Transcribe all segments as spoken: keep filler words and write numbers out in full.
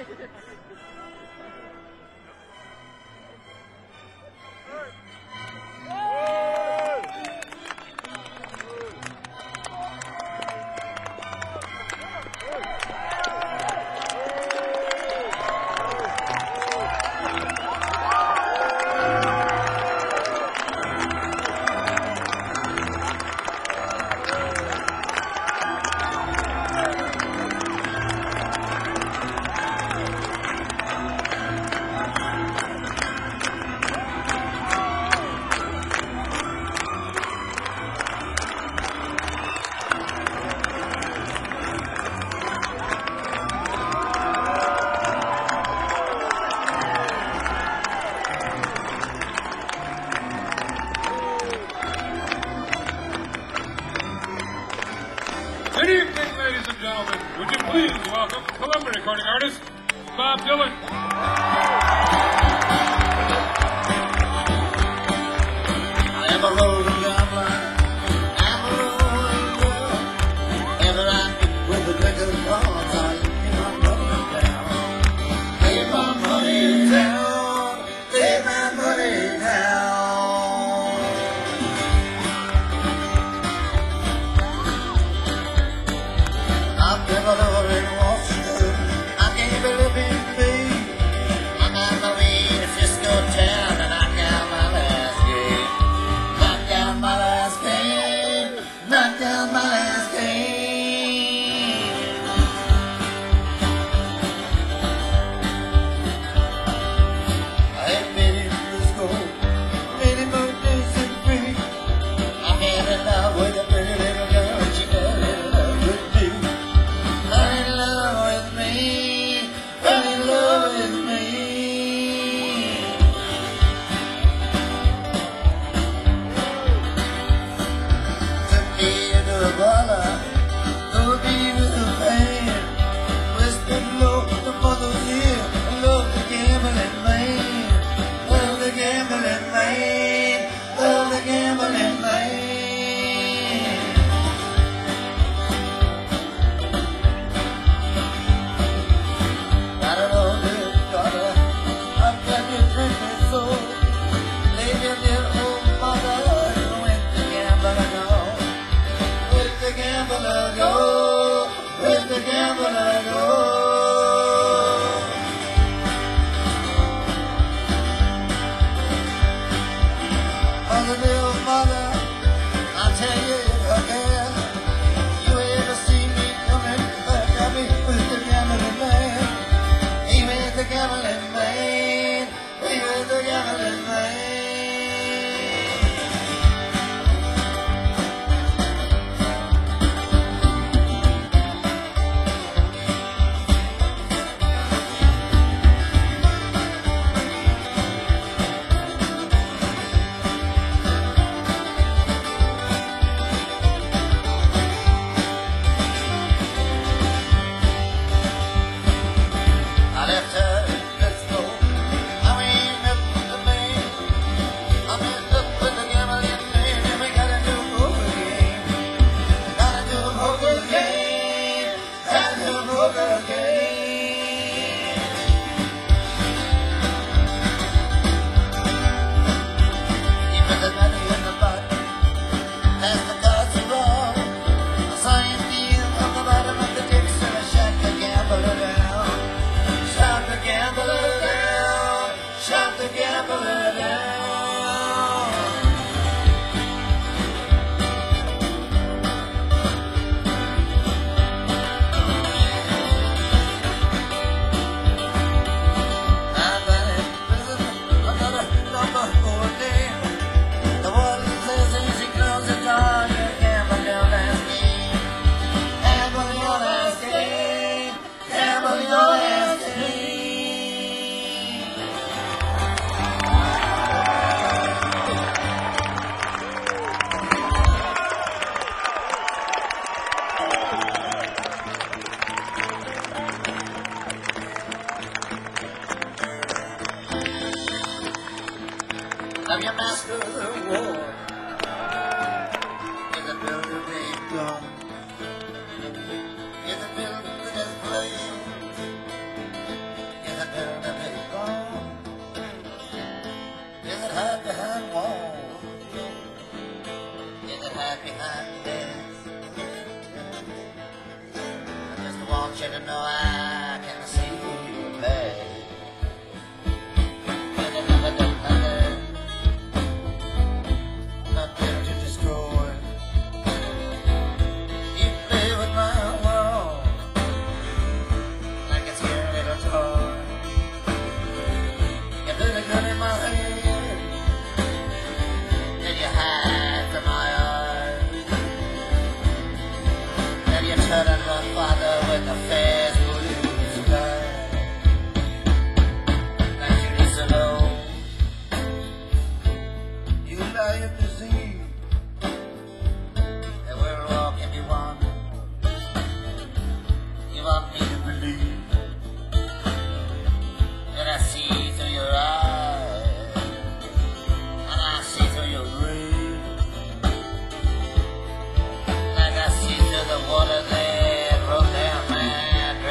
Good evening, ladies and gentlemen. Would you please welcome Columbia recording artist, Bob Dylan. I am a rolling gambler, I'm a rolling girl. Ever I meet with the liquor cards, I lay my money down. Lay my money down, lay my money down. I'm never in Washington, I can't believe in me. I'm on my way to Frisco town and I got my last game. Knock down my last game, knock down my last game. I had many Frisco, many birthdays and free. I fell in love with a pretty little girl, she fell in love with me. Fell in love with me, fell in love with me. Took me into a parlor, told me with a fan. Whispered low, the mother's here, I love the gambling man. Love the gambling man, love the gambling man. Got an old little daughter, I've got your drinking soul. Leave your dear old mother, with the gambler go. With the gambler go, with the gambler go. Mother, dear mother, I'll tell you if I can. You ever see me coming back at me with the gambling man? He with the gambling man, he with the gambling man. I left her in Frisco, I went up with the man. I went up with the gambling man, and we got a new poker game. Got a new poker game, got a new poker game. He put the money in the pot, passed the cards around. I saw him deal on the bottom of the decks, and I shot the gambler down. Shot the gambler down, shot the gambler down. I've been in prison another number four day. The warden says as he closes the door, you gamble your last game. Gamble your last game, gamble your last game. I'm your master of the war. In the building they've gone. In the building that's playing. want you to know I can see through your bag. And I never done nothing, nothing to destroy. You play with my world like it's your little toy. You put a gun in my hand, then you hide from my eyes. Then you turn on my father with a fast blue sky. Like you is alone, you lie and deceive that we're all can be one. You want me to believe that I see through your eyes, and I see through your dreams, like I see through the water that rolled down my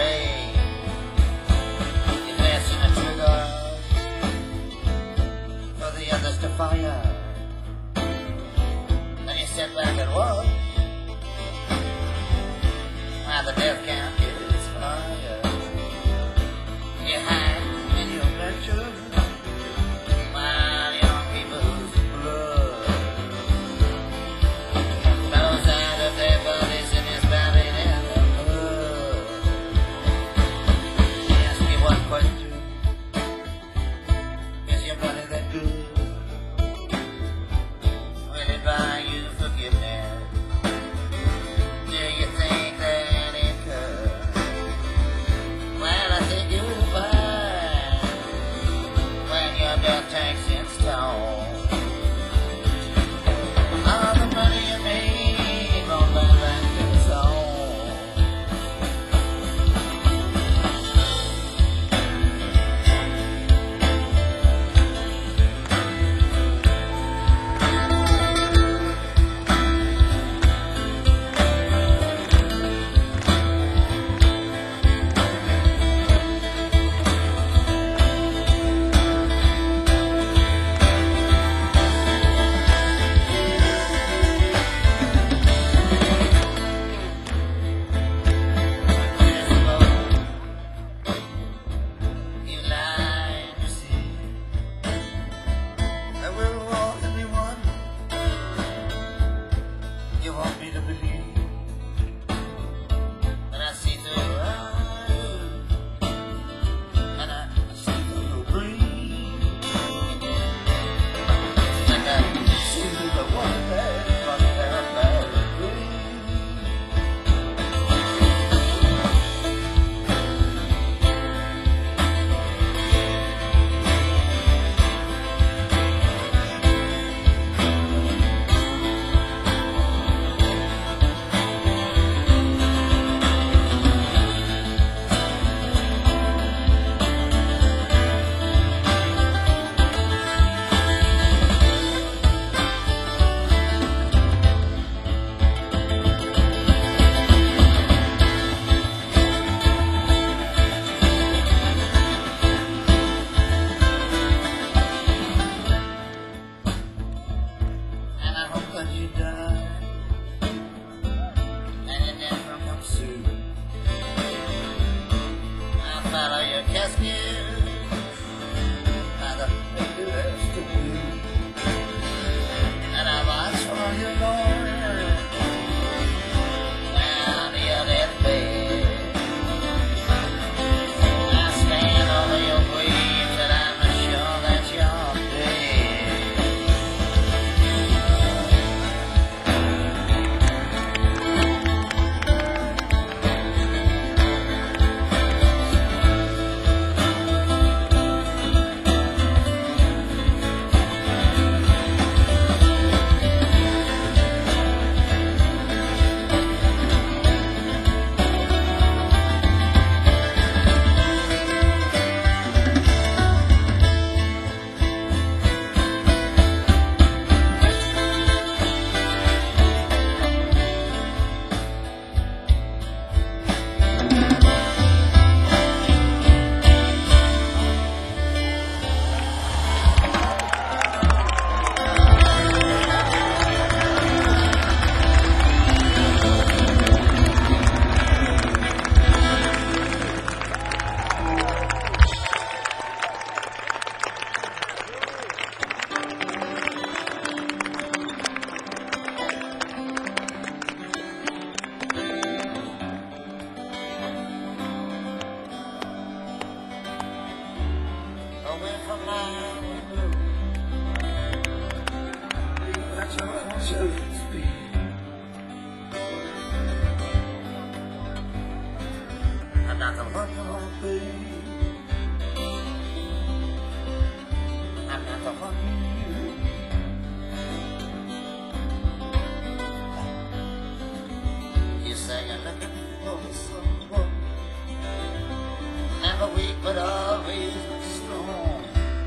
but always strong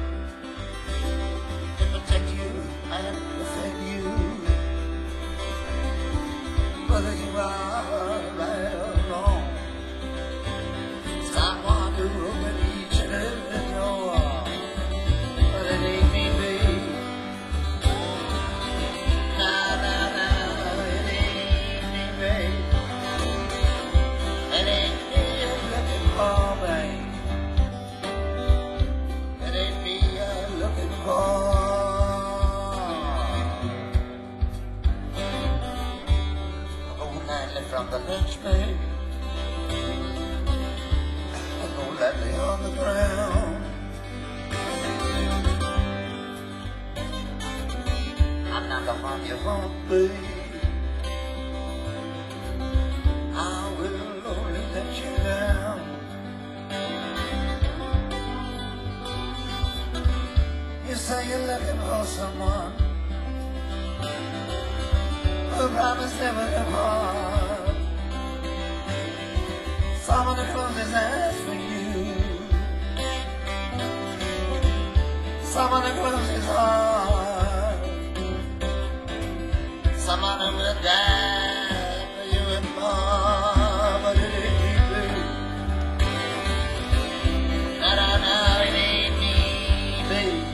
to protect you and defend you, whether you are right or wrong. Someone who open each and every door, but it ain't me, babe. Nah, nah, nah, it ain't me, babe. It ain't me you're looking for, babe. It ain't me you're looking for. From the lynch, babe, don't let me on the ground. I'm not the one you want, babe. I will only let you down. You say you're looking for someone who promised never to part. Someone to close his eyes for you. Someone to close his heart. Someone who will die for you and more. But it ain't me, babe. No, no, no, it ain't me, babe.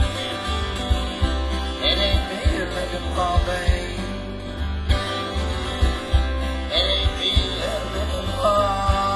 It ain't me you're looking for, babe. It ain't me you're looking for.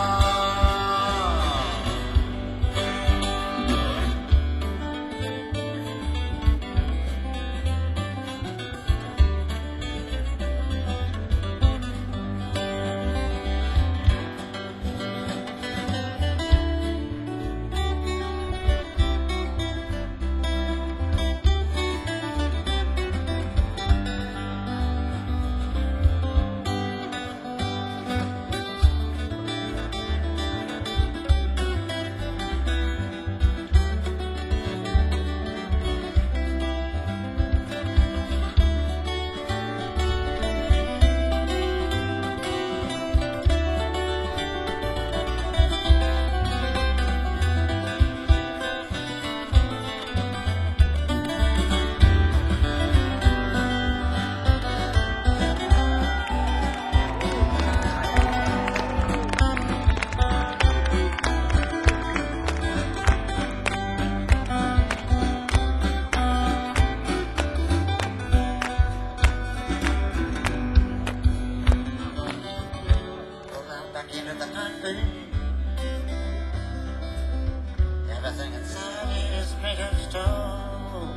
Everything inside is made of stone.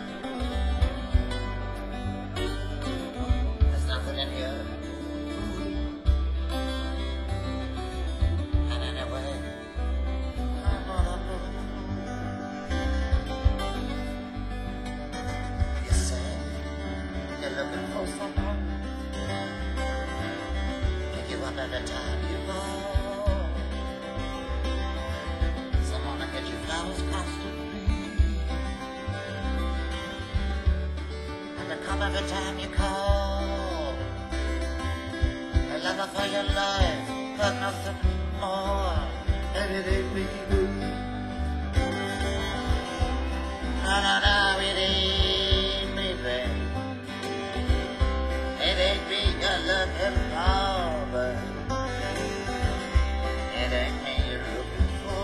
There's nothing in here. And anyway, I'm gonna move. You say you're looking for someone. Pick you up every time you go. Flowers constantly, and they come every time you call. A lover for your life, but nothing more. And it ain't me, babe. No, no, no, it ain't me, babe. It ain't me you're looking for, babe. It ain't me you're looking for.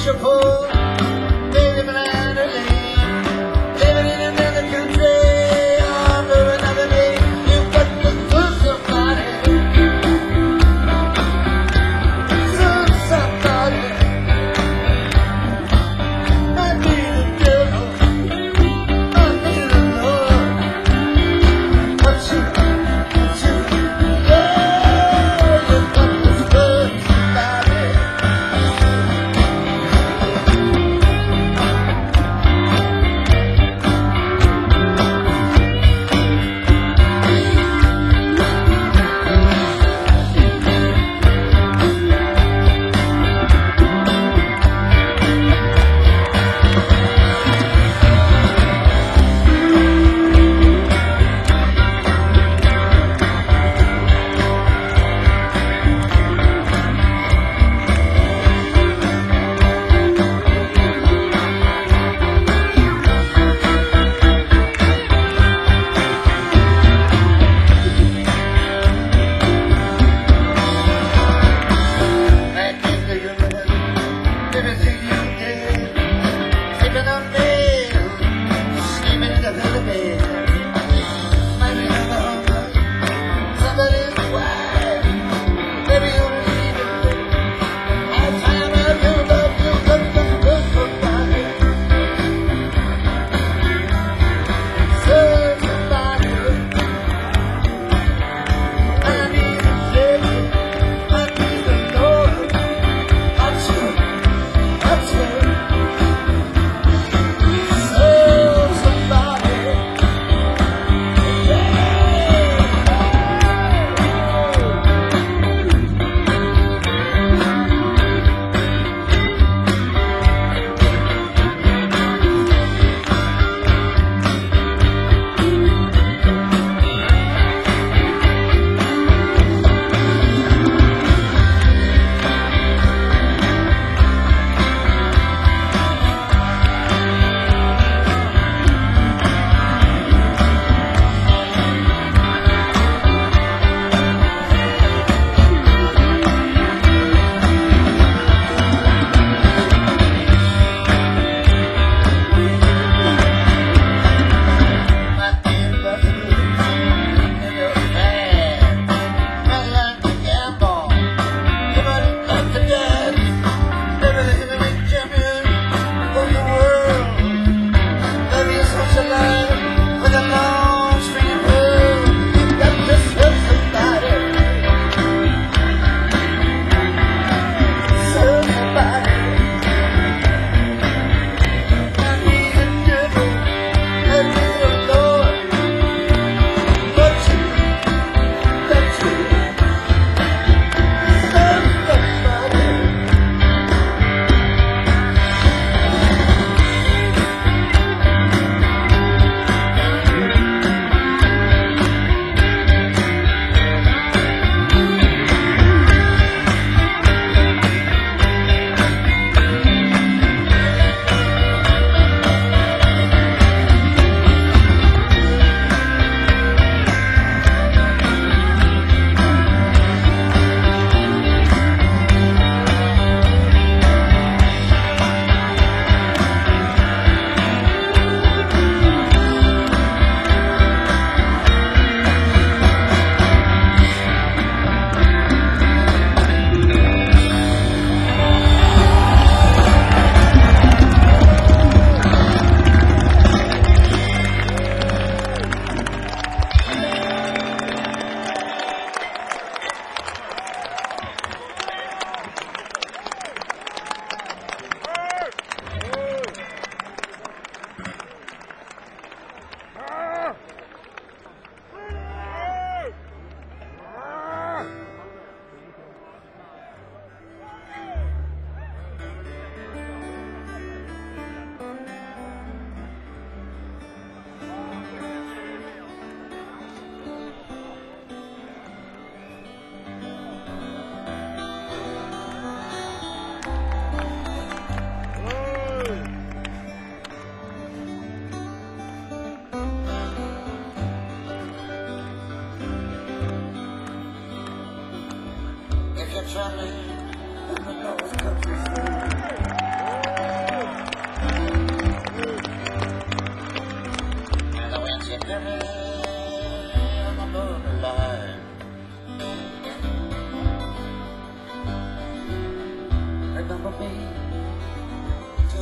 wish upon living another day, living in another country under another day. You've got to lose somebody, lose somebody. I need a devil, I need a Lord, but you, but you, yeah, you've got to lose somebody. Back in the river, everything you did, sleeping on me, sleeping in the bed. Might be on the hunger, somebody's wife, maybe you're leaving. I find out you love you, but the good somebody, serve somebody. I need a devil, I need a Lord. I tell, I tell,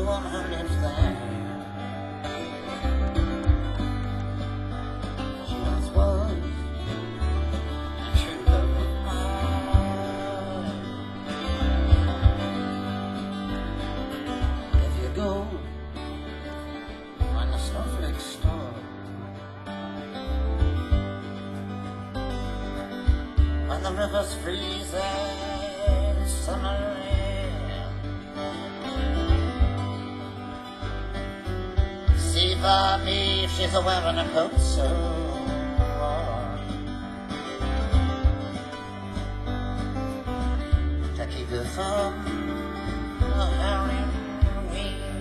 one who lives there. She once was a true love of mine. If you go when the snowflakes start, when the rivers freeze in summer air, see by me she's a wearing a coat so warm to keep you from the howling wind.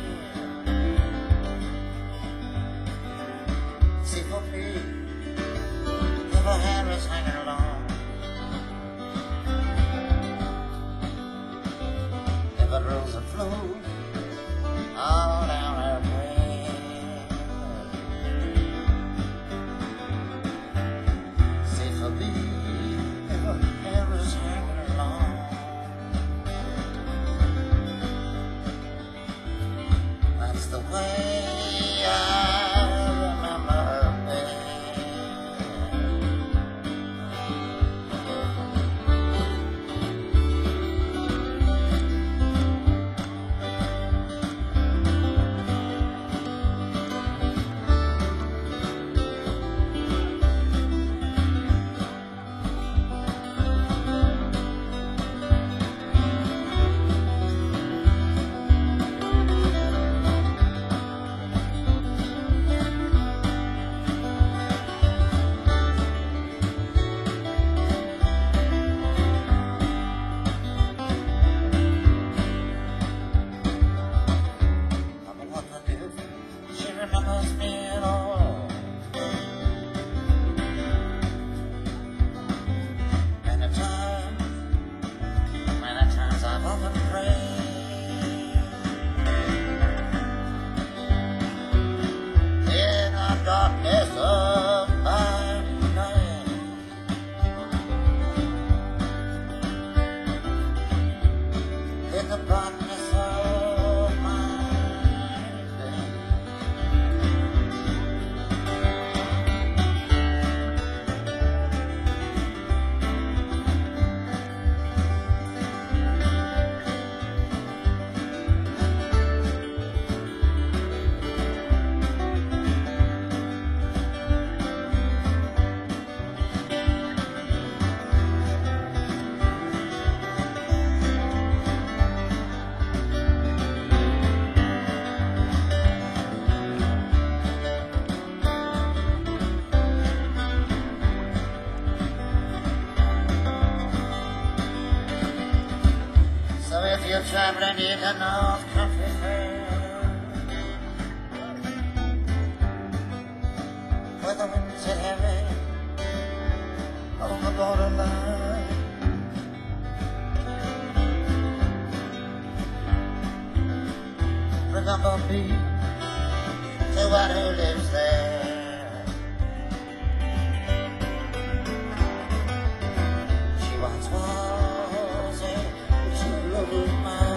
See for me if her hair is hanging long, if it rolls and flows all down her brain. See for me if her hair is hanging long, that's the way I remember her being. She remembers me at all. Many times, many times I've often prayed in the darkness of my night. In the darkness of my day. So if you're traveling in the North Country Fair, where the winds hit heavy on the borderline, remember me to one who lives there. She once was a true love of mine.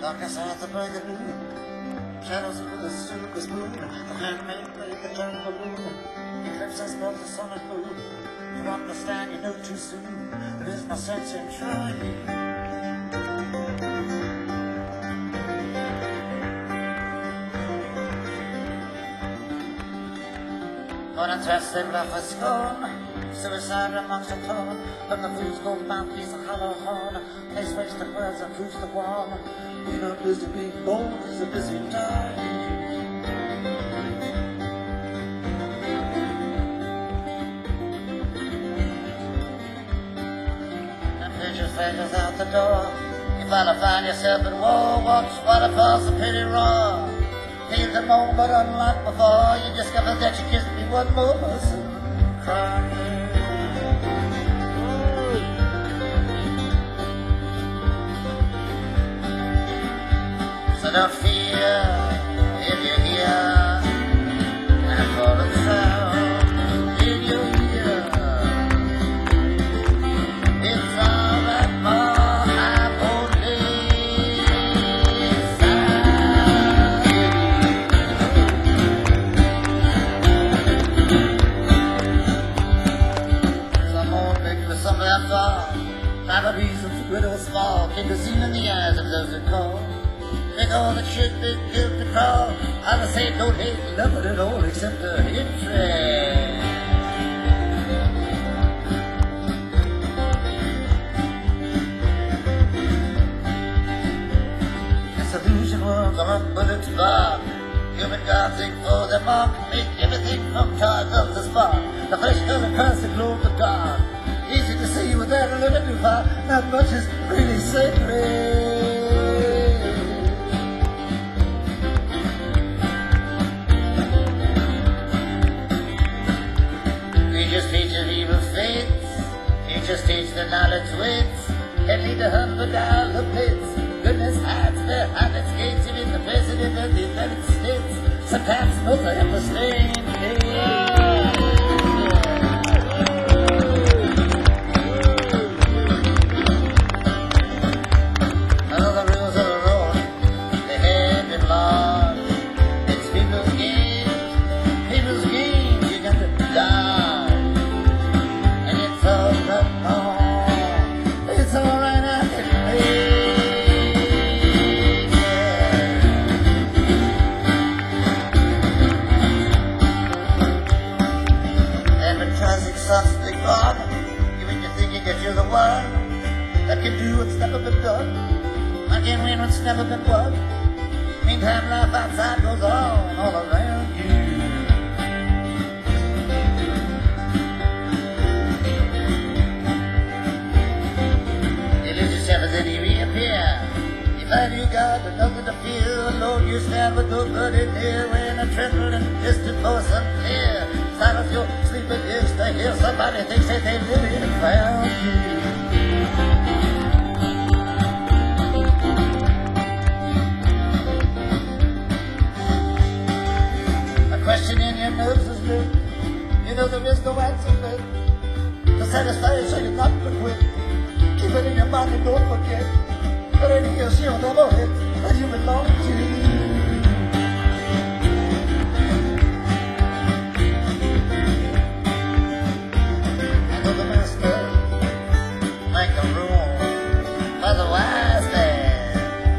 Dark inside the burger moon, shadows of the silver spoon, the handmaid made the turn balloon, eclipse has both the sun and moon. You understand, you know too soon, there's no sense in trying. Uninterested love for scorn, suicide amongst the thorn, from the fool's gold mouthpiece a hollow horn, place wasted words and proves the warn. You're not busy being born, it's a busy time. And future fingers out the door, you finally find yourself at war, watch waterfalls a pity roar. Feel the moment, but unlike before, you discover that you kissed me one more person. Crying. So don't fear if you hear that falling sound in your ear. It's all that more I've only not a reason for great or small can be seen in the eyes of those who call. Make all the shit they built to crawl. I would say don't hate nothing at all except the hatred. This illusion world gone but it's bar. Human gods sing for their mark, make everything from charge of the spark. The flesh doesn't pass the glow of the dark. Easy to see without a little too far. Not much is really sacred. Teachers teach of evil fates. Teachers teach the knowledge wits. Can lead to hundred dollar pits. Goodness hides behind its gates. Even the president of the United States sometimes knows I have a stain. That can do what's never been done. I can win what's never been won. Meantime, life outside goes on all around you. You lose yourself and then you reappear. You find you got nothing to fear. Alone you stand with nobody near. When a trembling distant voice unclear silence your sleeping ears to hear somebody thinks that they really found you. Question in your nerves is lit. You know there is no answer lit. To satisfy you so you're not to quit. Keep it in your mind and don't forget that any year she'll never hit that you belong to. I know the master make a rule for the wise man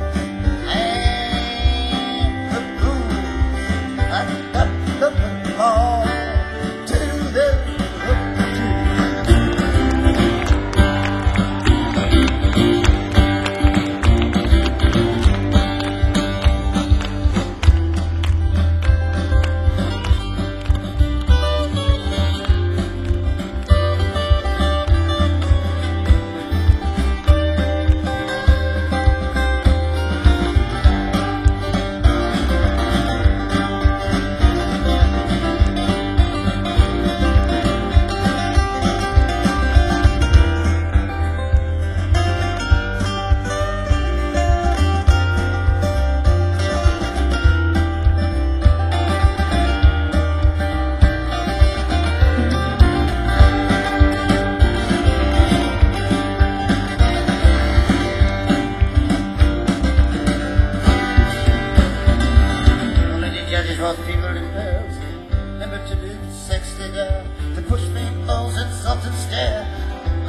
and the fool. I got the call to the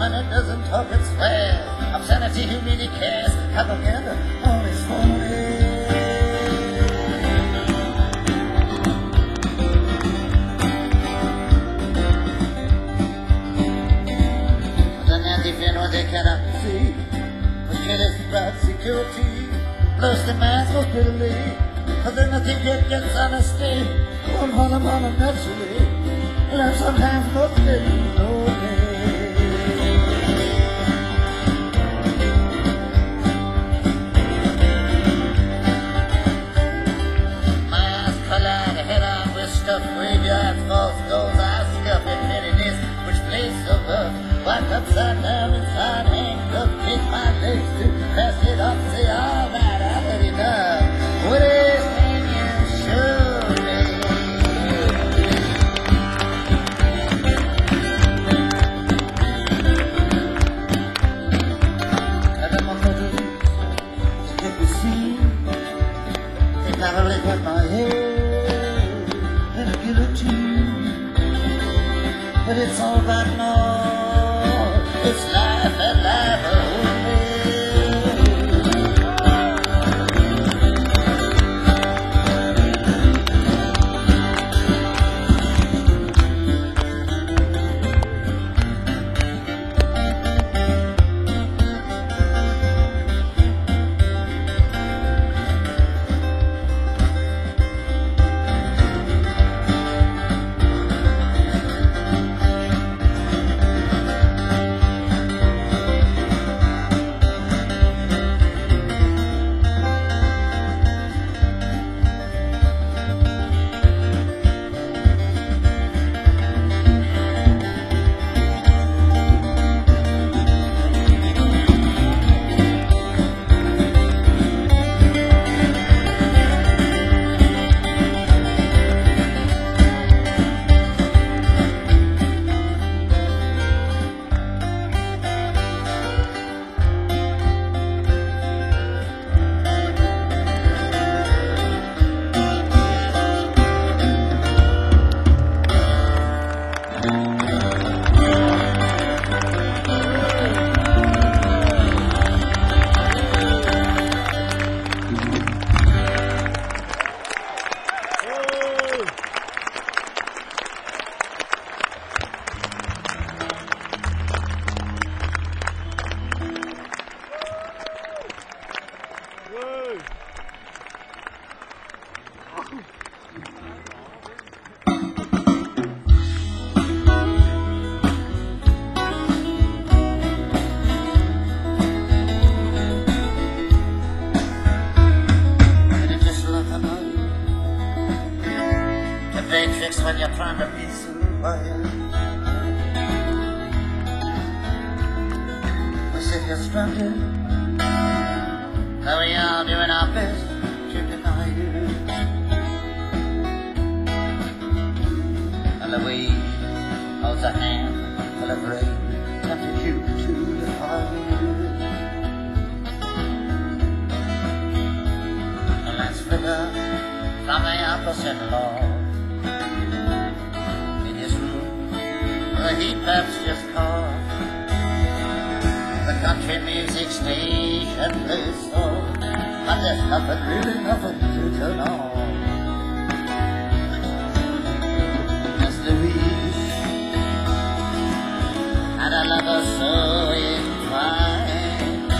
and it doesn't talk, it swears. Obscenity, who really cares? Propaganda, all is phony. What they cannot see, but kill is about security. Blows the man's most bitterly, but then nothing yet gets honesty. One on them on them naturally, and I'm sometimes not getting lonely. Miles collide, head on with stuff, graveyard false goals, I stuff in pettiness, which plays so rough. Walk upside down inside, handcuffed, kick my legs to pass it off, say all that I had enough. What is can you show me? And then my mother, to get the scene, they probably got my head in a guillotine. But it's all right now. It's life and life only. When you're trying to be survived, we sit here stranded, though we are doing our best to deny you. And the weed holds a hand full of rain, tempted you to defy you. And let's flicker from the opposite law. The heat pipes just cough. The country music station plays so, but there's nothing, really nothing to turn on. Just a wish and a lover so inclined,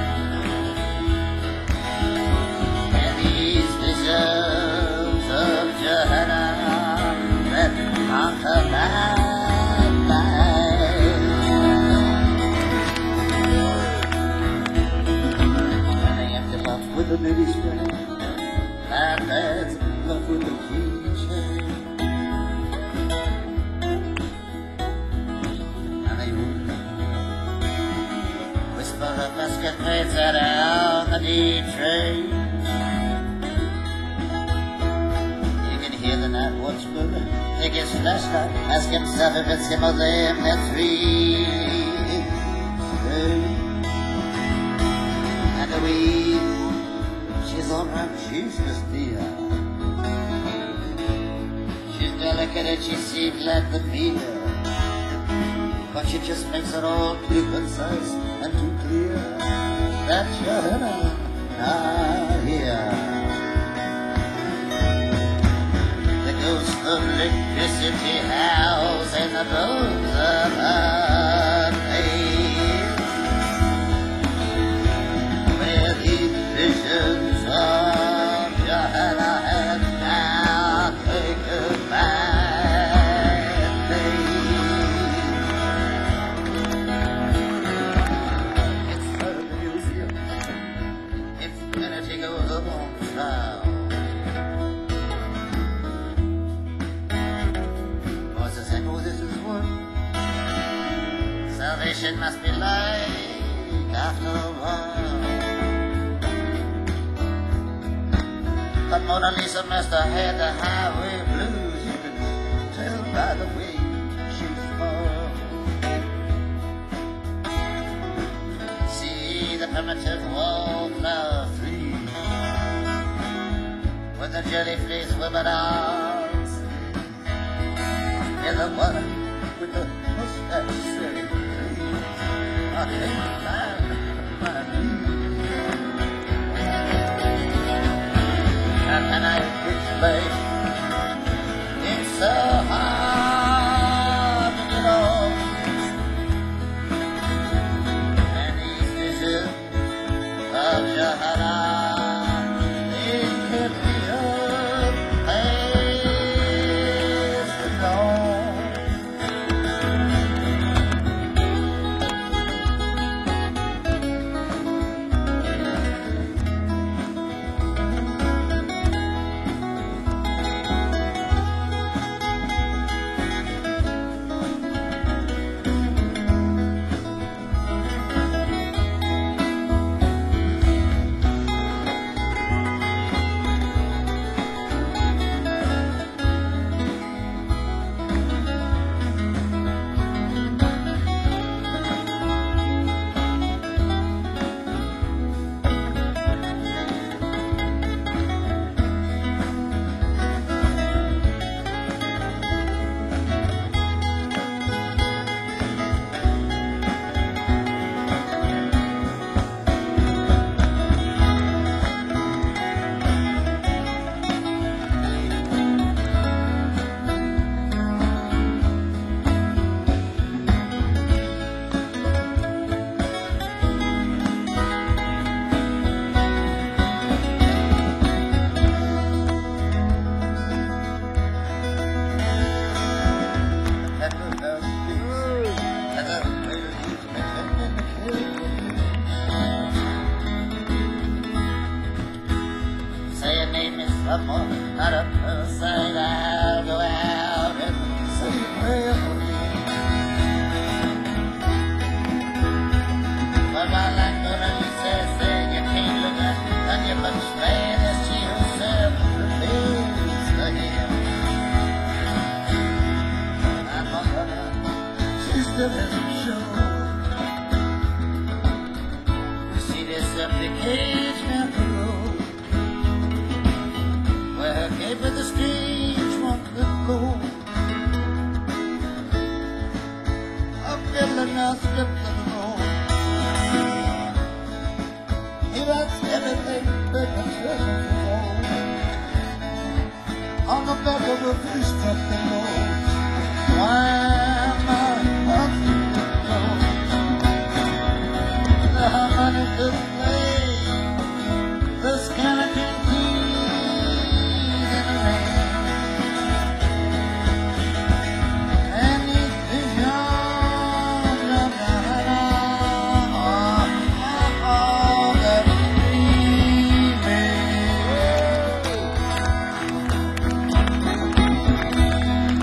and these visions of Johanna that conquer my with the lady spring, and that's love with the keychain. And they would whisper of escapades that are on the D train. You can hear the night watchman take his flashlight, ask himself if it's him or them. They're three, and the weed. She's on her Jesus, dear. She's delicate and she seems like the beater, but much it just makes it all too concise and too clear that you're not here. The ghost of electricity howls in the bones of her face, where these visions of your head are head now take goodbye, babe. It's part of the museum. Infinity goes up on trial. Voices echo, this is one. Salvation must be like after a while. But Mona Lisa must have had the highway blues. You can tell by the way she smiles. See the primitive wallflower free, with the jellyfish women arms. Hear the one with the mustache say, I can't find my knees. How can I explain? It's so hard to get on. And these visions of Johanna, they kept me up past the dawn. Say your name is someone, not a person. I'll go out and say a prayer for you. But my life Mona Lisa said you can't look at and you must stand as she herself remains to him. I'm a mother, she still hasn't shown. You see this empty cage down the road, where her gate with the streets won't let go. A fiddler now stripped to the road. He wants everything but the treasure for gold. On the back of a fish truck they roll. Why am I hungry to go? The harmonic display, the skeleton keys in the rain. And these visions of Diana are all that dreaming.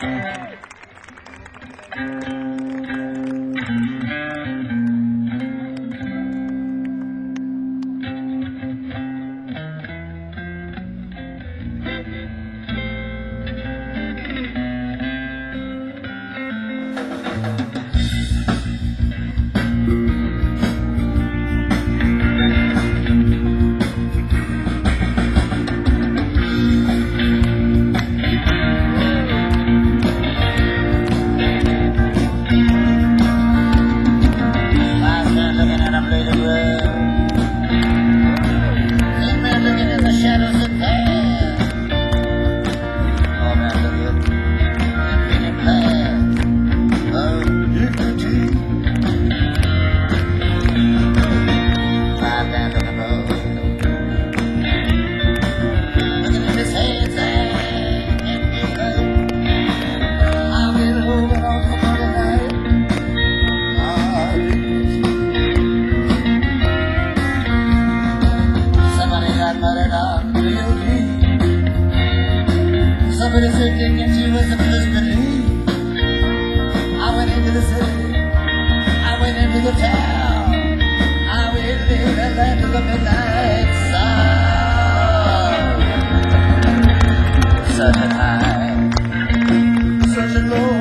Somebody said thinking she was the first believe. I went into the city, I went into the town, I went into the land of the midnight sun. Such a high, such a low,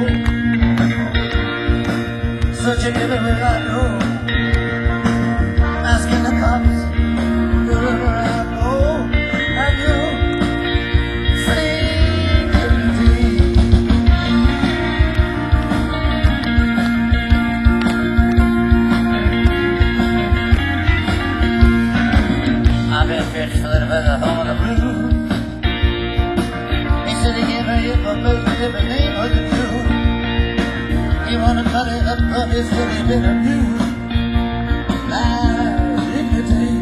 such a everywhere I know. Asking the cops, wherever I go, have you the home of the blues? He said he gave her a most every name was a Jew. He wanna cut it up, but he said he better do my dignity.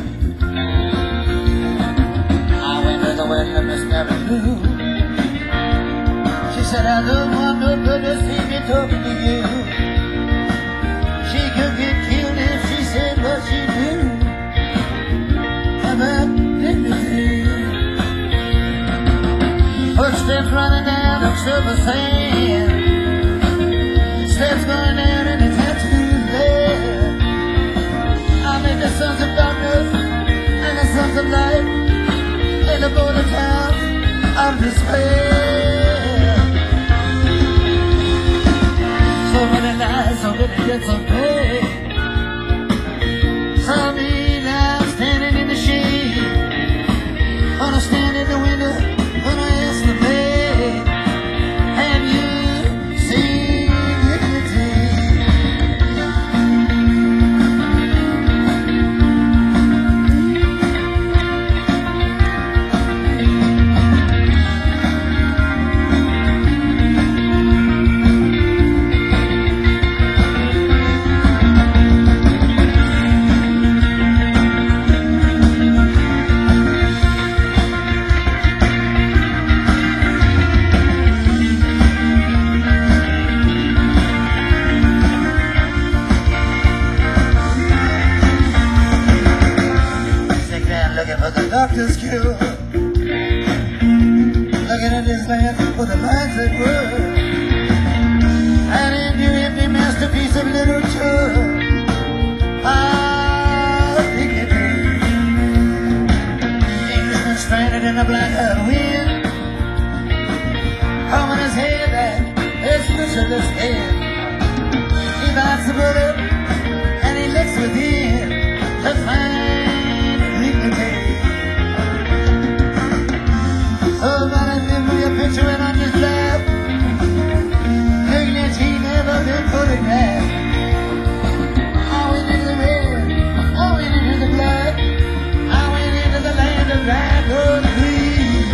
I went to the wedding of Miss Mary Lou. She said, I don't want nobody to see me talking to you. She could get killed if she said what she do about dignity. Footsteps running down the silver sand, steps going down in the tattooed land. I met the sons of darkness and the sons of light in the border towns of despair. So many lies, so many deaths of pain. Saw me now standing in the shade, on a stand in the window when I asked the maid, have you seen dignity? For the doctor's cure, looking at this land for the lines that were an into every masterpiece of literature. Ah, dignity. Englishman stranded in a black wind, combing his head back, his motionless head. He bites the bullet and he looks within to find dignity. Oh, but I remember your picture and on his lap, dignity never been photographed. I went into the red, I went into the blood, I went into the land of Ragwood Green.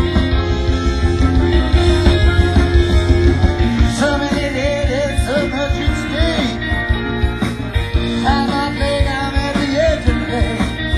So many dead and so much at stake. I'm not late, I'm at the edge of the day.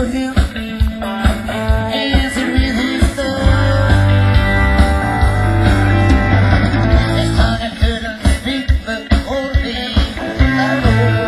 for him. Dancing with his love. His tongue couldn't speak, but only I know.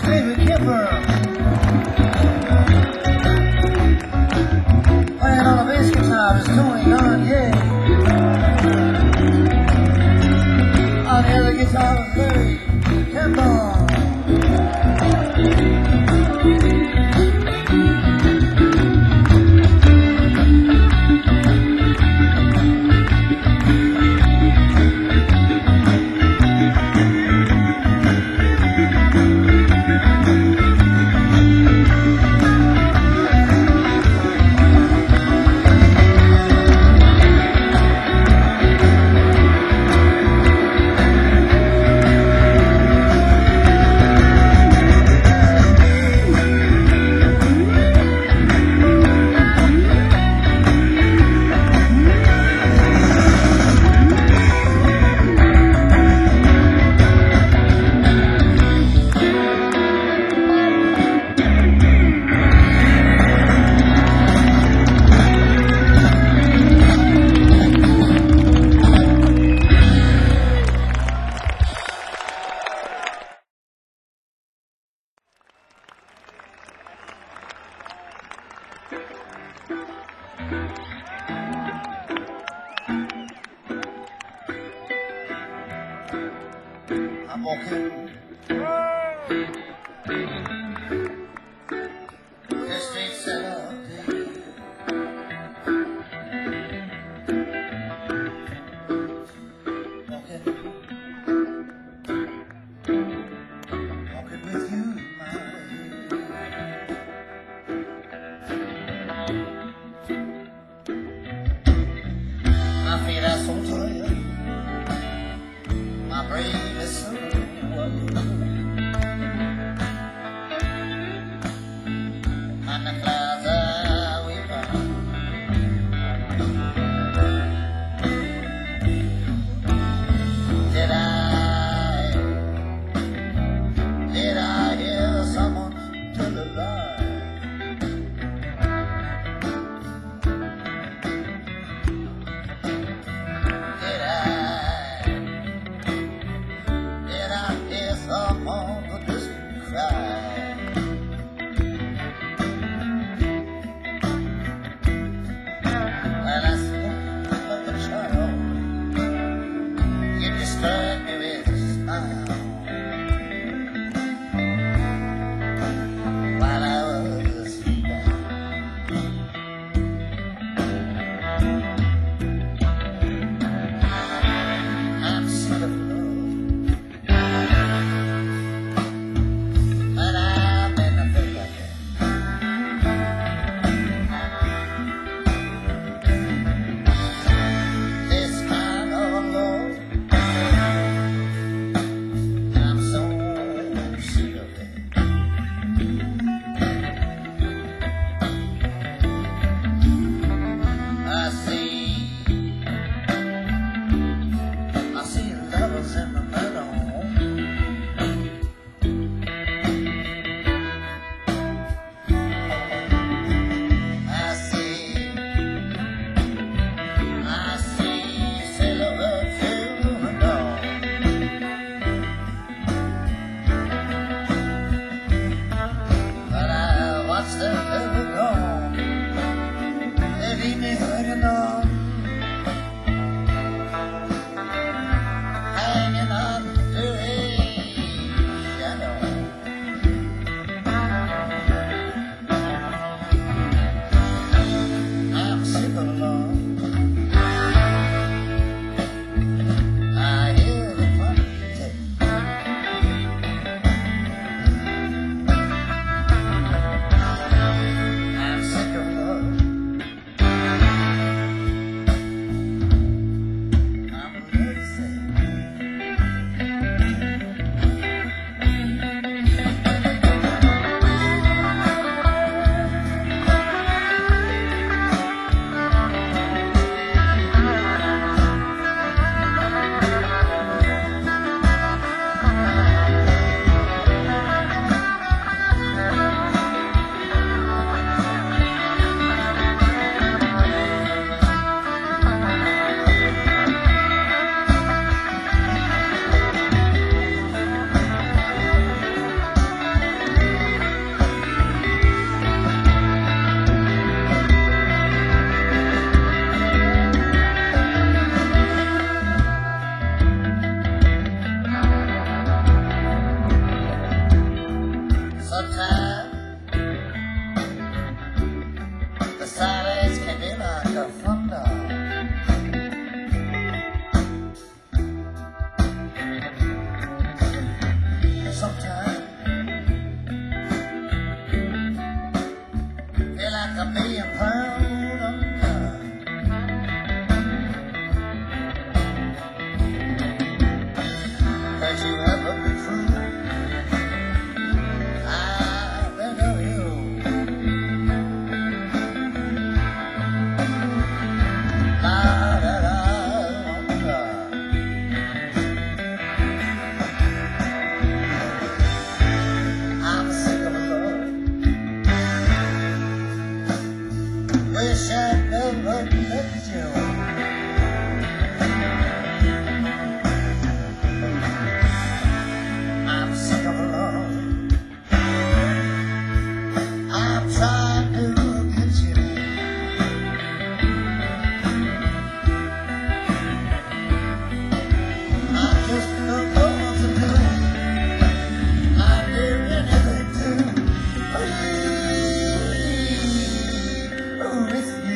David Kipper. Playing on the bass guitar is Tony Garnier. On the other guitar is Larry Campbell. I'm walking the streets of day. Walking, walking with you in my head. My feet are so tired, my brain is so worried. Sometimes the silence can be like a thunder. Sometimes feel like a million pound under. Can't you ever be true? Wish I never met you. I'm sick of love. I'm trying to get you. I just don't know what to do. I'd do anything to be with you.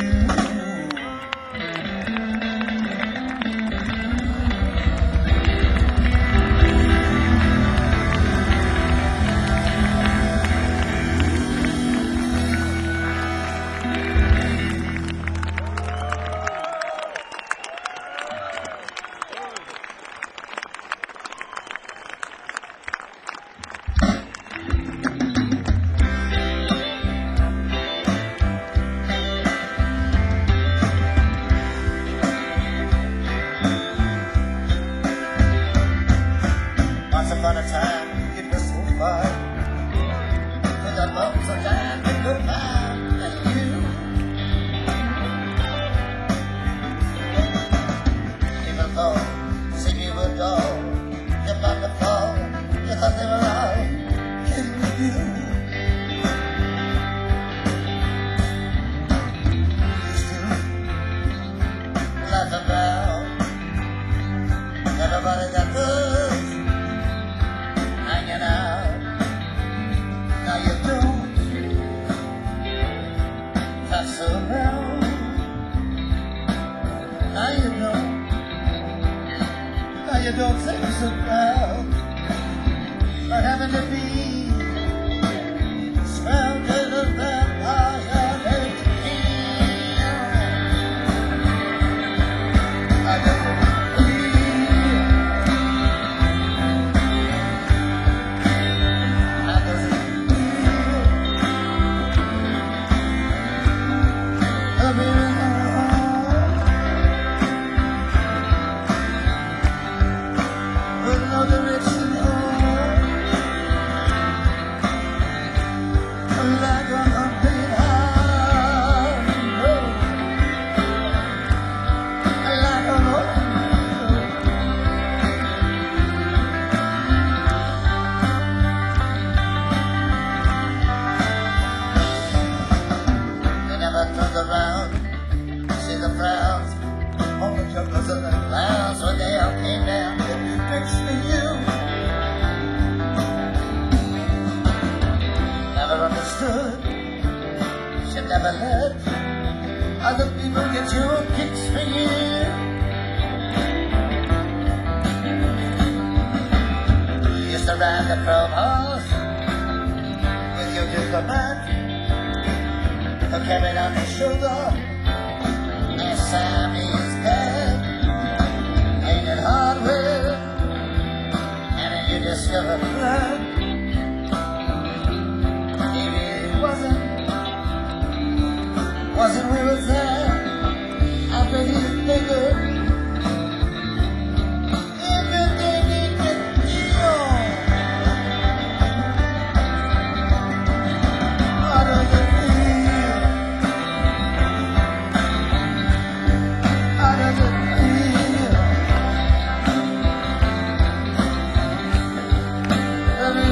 Once upon a time, it was so fine. With the bumps of time and goodbye, and you. Even though you said you were dull, you're about to fall, you thought they were all kidding with you. Used to laugh about everybody got good. Hanging out, now you don't pass around. Now you don't, now you don't seem so proud for having to be surrounded around by your hate. I just around, see the frowns on the jugglers and the clowns when they all came down next to you. Never understood, should never let other people get your kicks for you. You used to ride the chrome horse with your diplomat. Who carried on his shoulder, and Sammy's dead, painted hardware, and then you discovered blood. Maybe it wasn't, wasn't we was there, after he figured everything he could feel. How does it feel?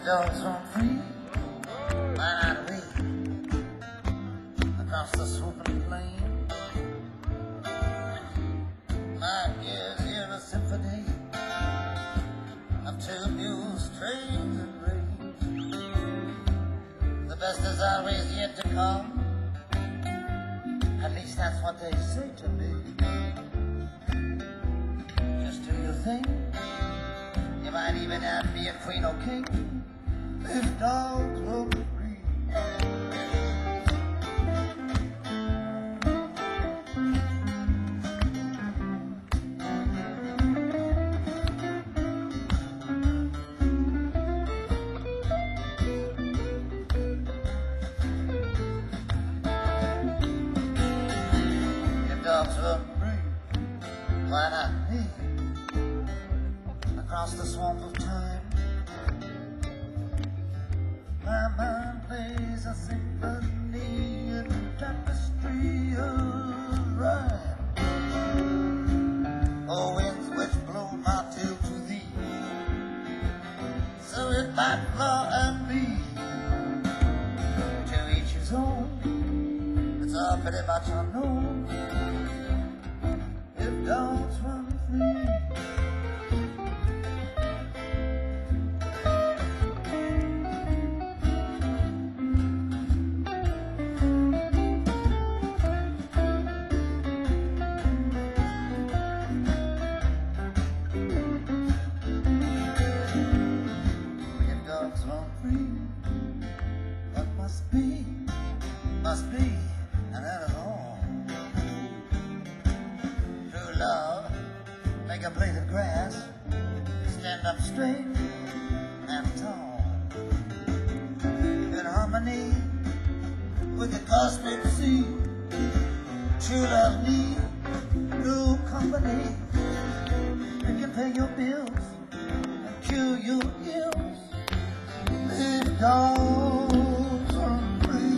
If dogs run free, why not we? Across the swooping plain, my ears hear a symphony of two mules, trains, and rain. The best is always yet to come. At least that's what they say to me. Just do your thing. You might even have to be a queen or king if dogs were free. Dogs were free, why not me? Across the swamp of time, my mind plays a symphony in the tapestry of rhyme. Oh, winds which blow my tale to thee, so it might fly and be. To each his own, it's all pretty much unknown. Dogs run free. If dogs run free, what must be, must be, and that is all. Love, make a blade of grass, stand up straight and tall. In harmony with the cosmic sea, true love need no company. You can pay your bills and cure your ills. If dogs are free.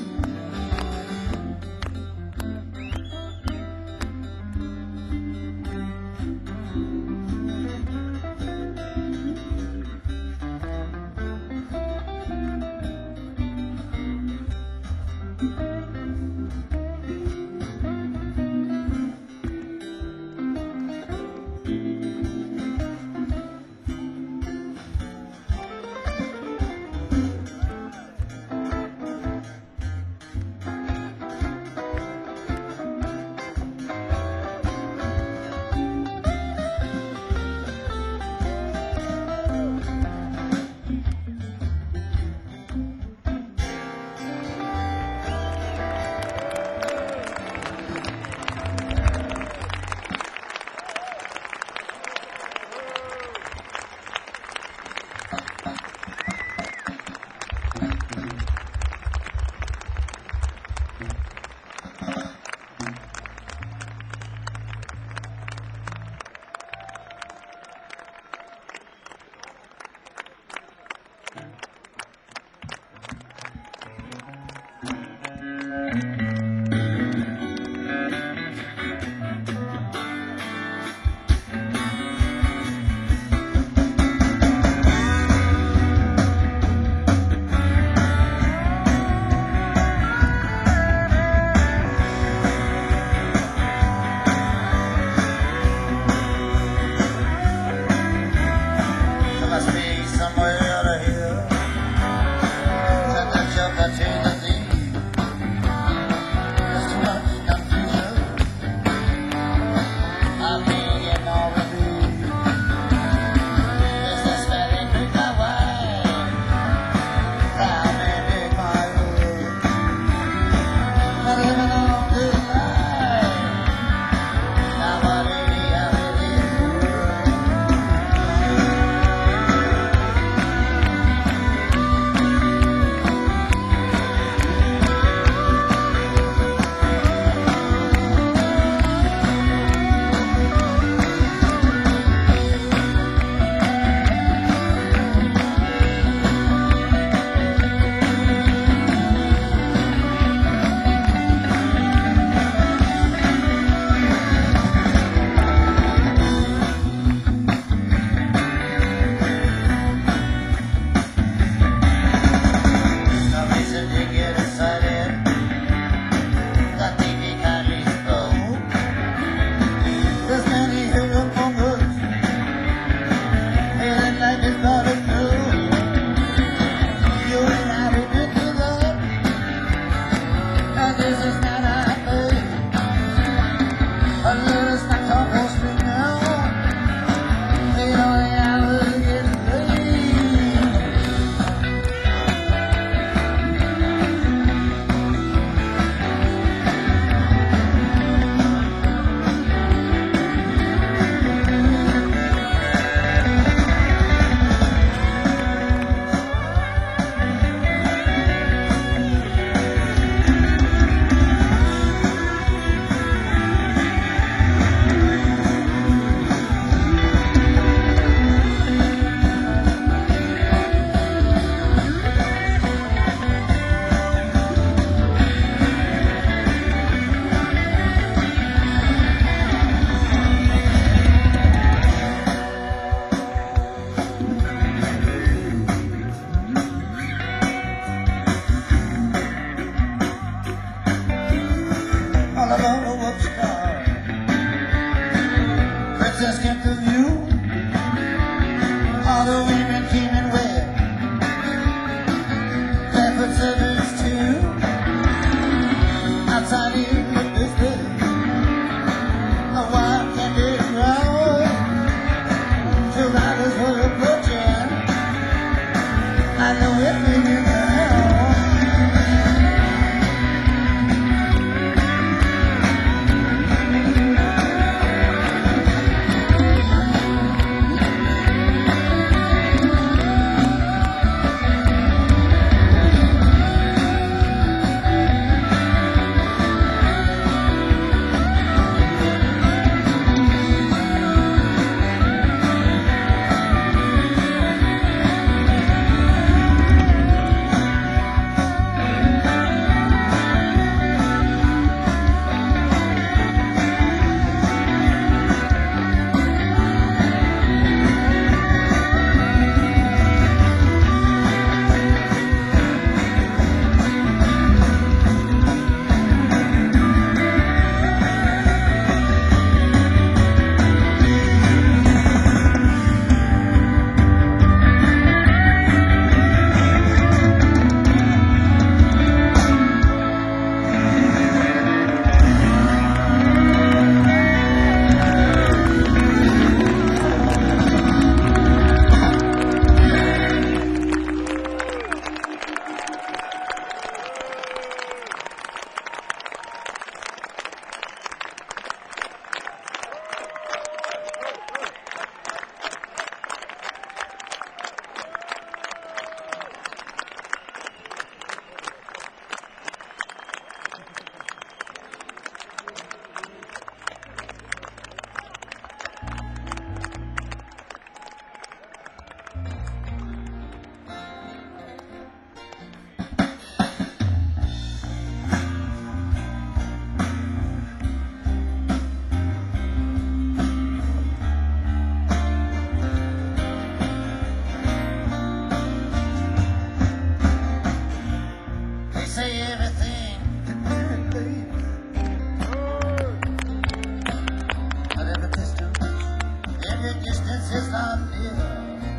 is not here.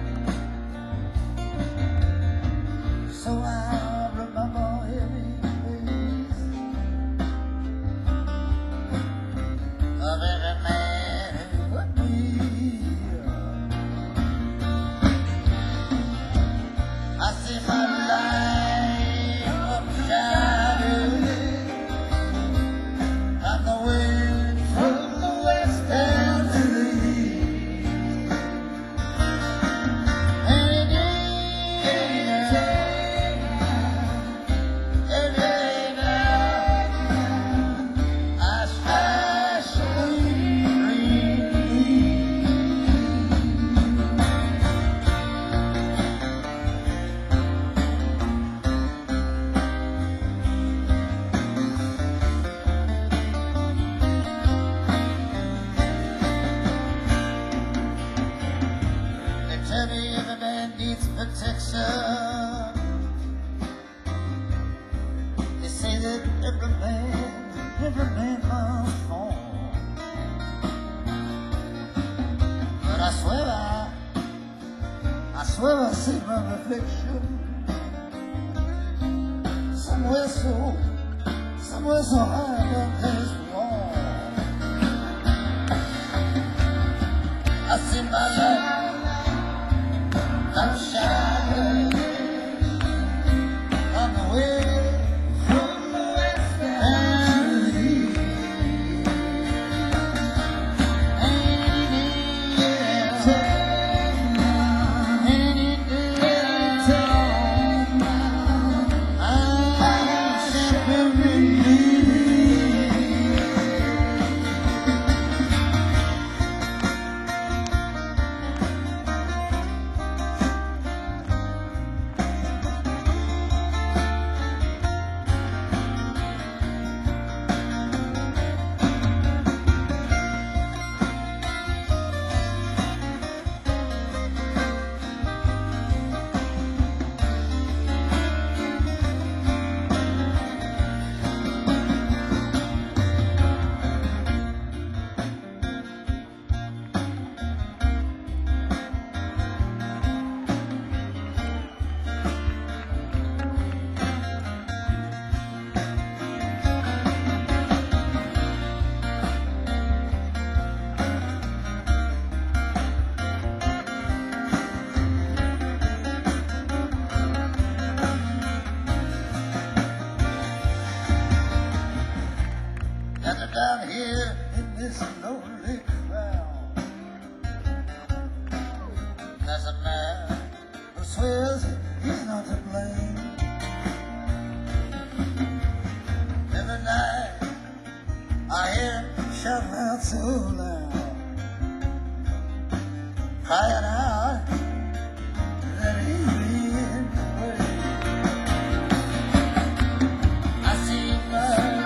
So I remember every face of every man who would be. I see my life of shadows and the wind from the west and to the east. Any day, any day, every day now, I smash the dream. They tell me every man needs protection. They say that every man, every man must fall. But I swear I, I swear I see my reflection somewhere so, somewhere so high above this wall. I see my life. I'm shining on the way from the west and the east. Any day, any day, I'm shivering. And down here in this lonely crowd, there's a man who swears he's not to blame. Every night I hear him shouting out so loud, crying out that he's being played. I see my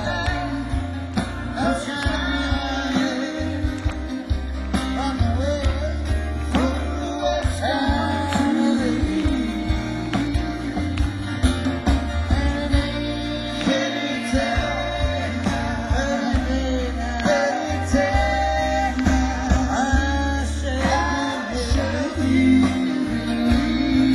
I'm shining on the way from the west and to the east. Any day, any day, I shall be with you.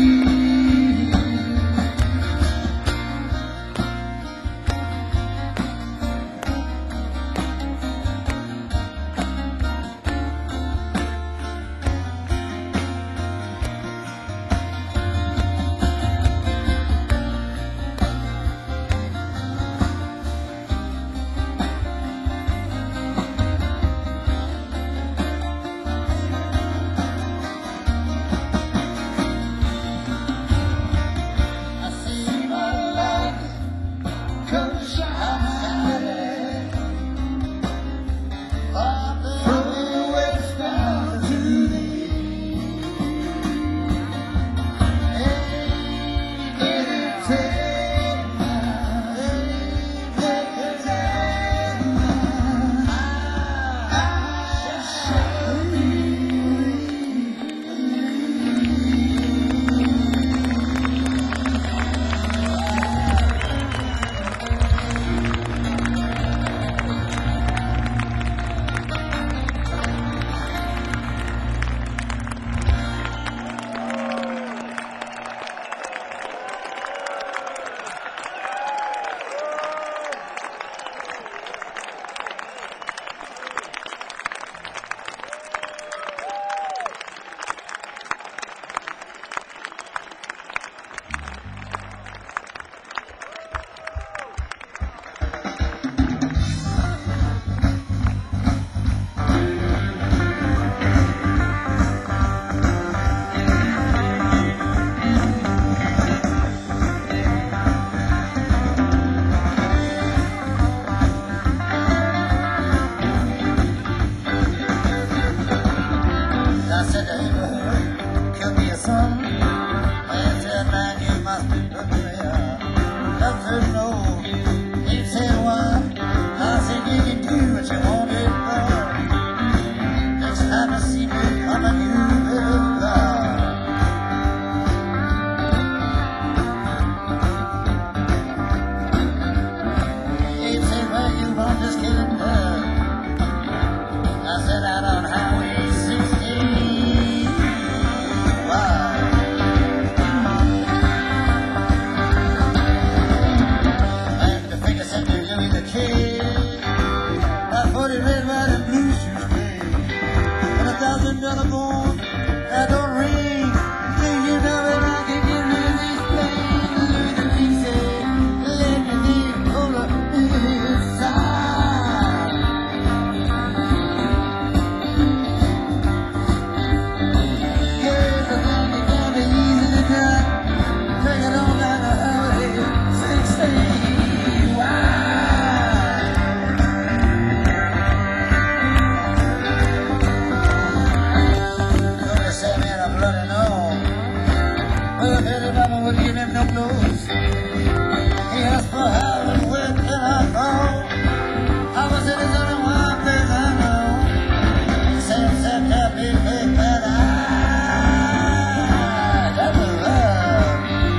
see me coming in the car. He said, where you from? Just kidding, love. I said, out on Highway sixteen. Wow. And the figure said to Louis the Kid, that forty red, white, and blue shoes gray, and a thousand dollar gold that don't ring. Do you know that I can give you these things? Louis the King said, let me be over inside. Here's the thing that can be easy to do. Take it on down the highway sixteen. Wow. Gonna say, man, I bloody know. Well, Betty Mama wouldn't give him no clothes. He asked for how and where can I go? I was in his only one place I know. Sam said that big, big bad eye. That was love.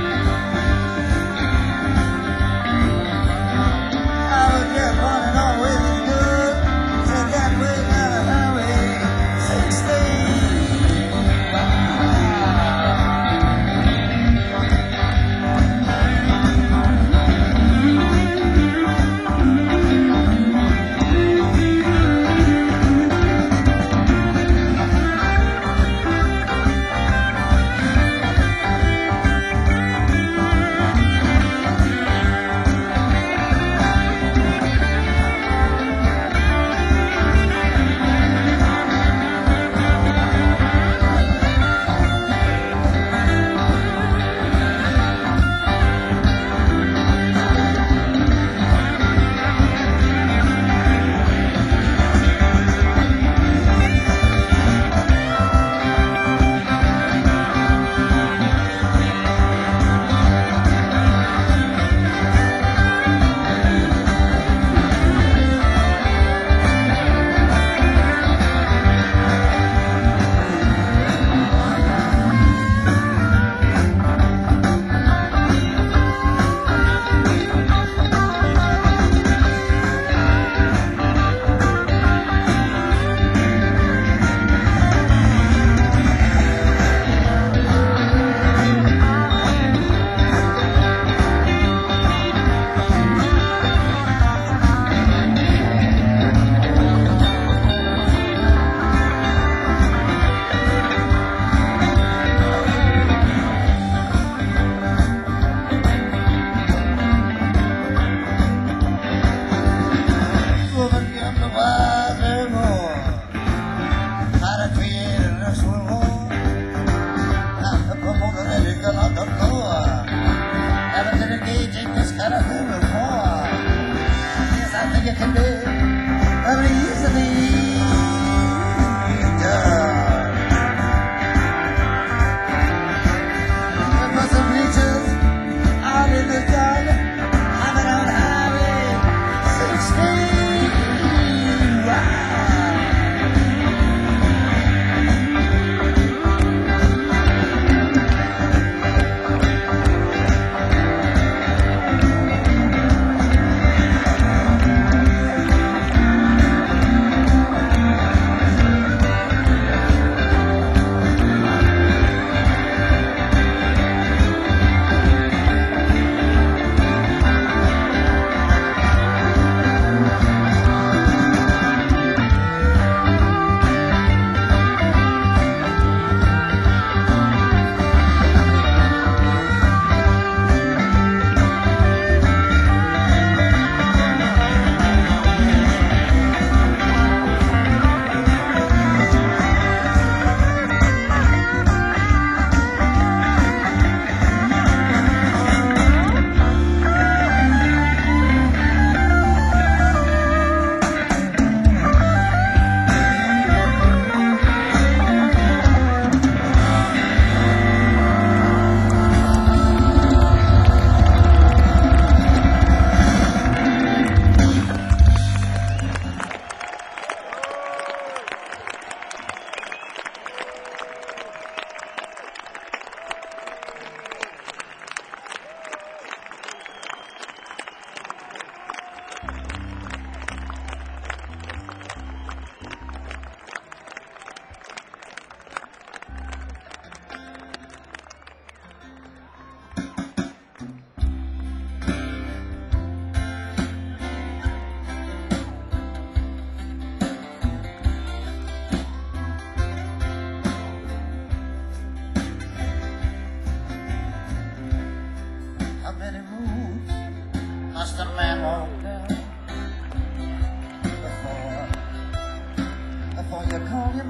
I was just running always as good. Said that way down the highway sixteen. Wow. Woman, give the wiser more. How to create a nursery home. Not to promote a lyrical on the floor. Haven't been engaging this kind of thing before. Yes, I think it can be very easily done. There were some bleachers out in the sun. I'm on Highway sixteen. Wow.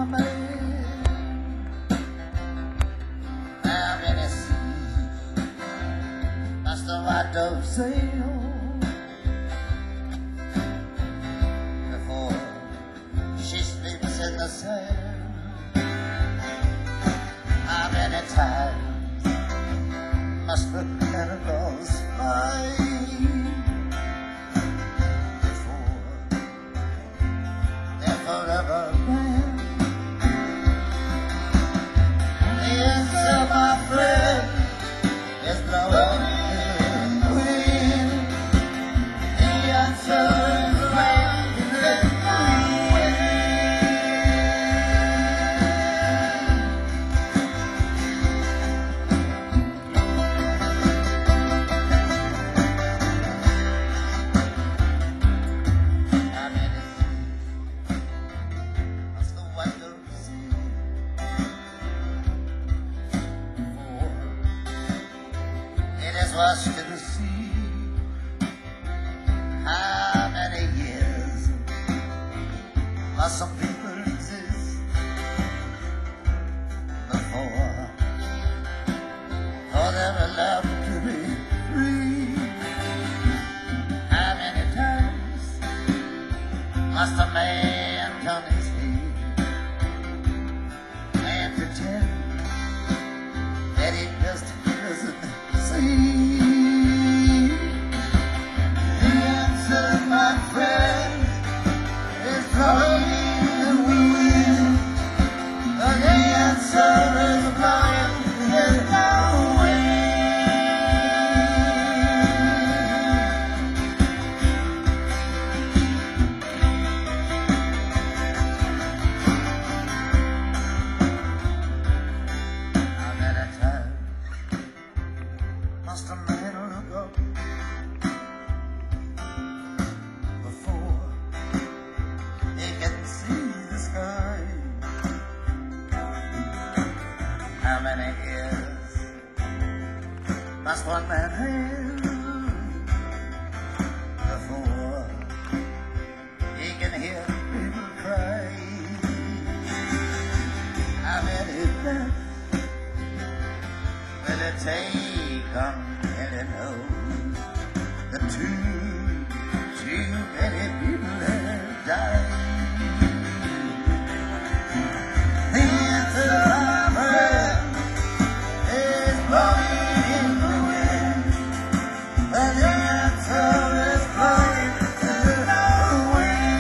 a man. How many seas must the white dove sail before she sleeps in the sand? How many times must the cannonballs fly before they're forever banned? The answer, my friend, is blowing in the wind. The answer is blowing in the wind. How many seas must the white dove sail before it is washed to the sea? How many years must some people exist before for they're allowed to be free? How many times must a man turn his head and pretend that he just doesn't see? The answer, my friend, is blowing in the wind. The answer is blowing in the wind. How many times must a man look up before he can see the sky? How many ears must one man have before he can hear people cry? How many deaths will it take until it knows the too, too many people have died? The answer, my friend, is blowing in the wind. And the answer is blowing in the wind.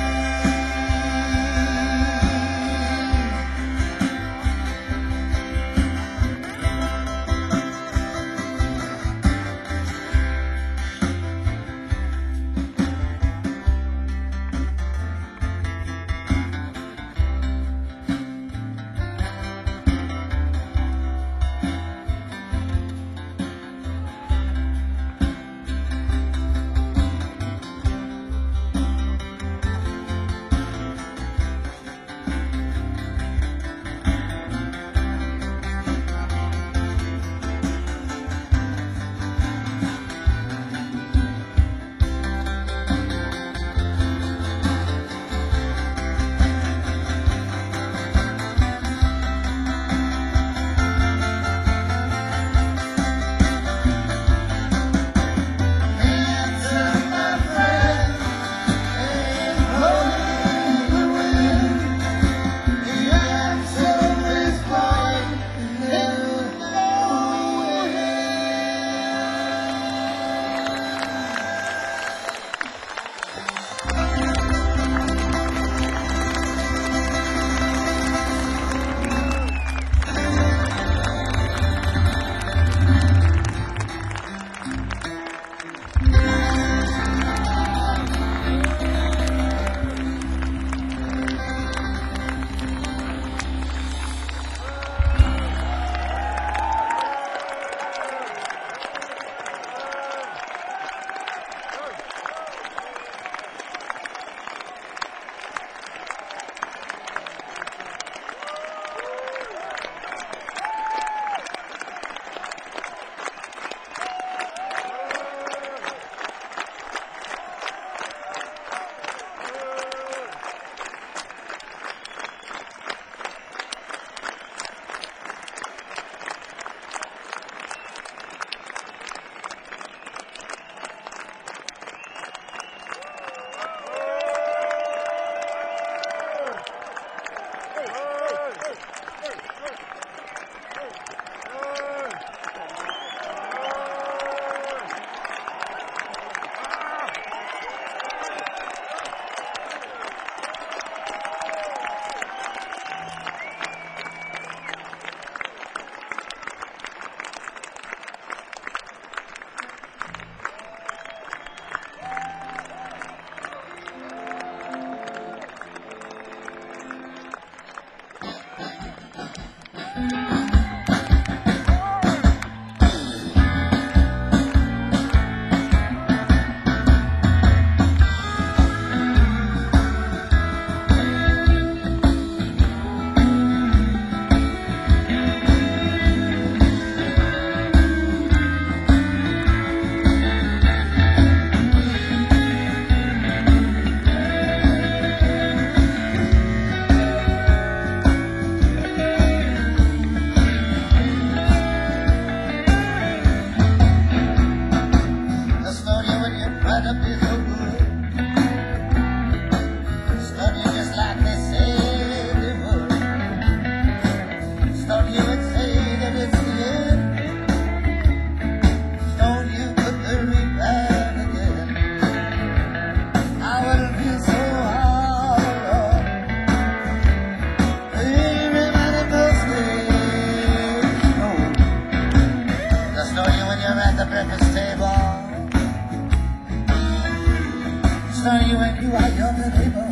are you and you are young and able.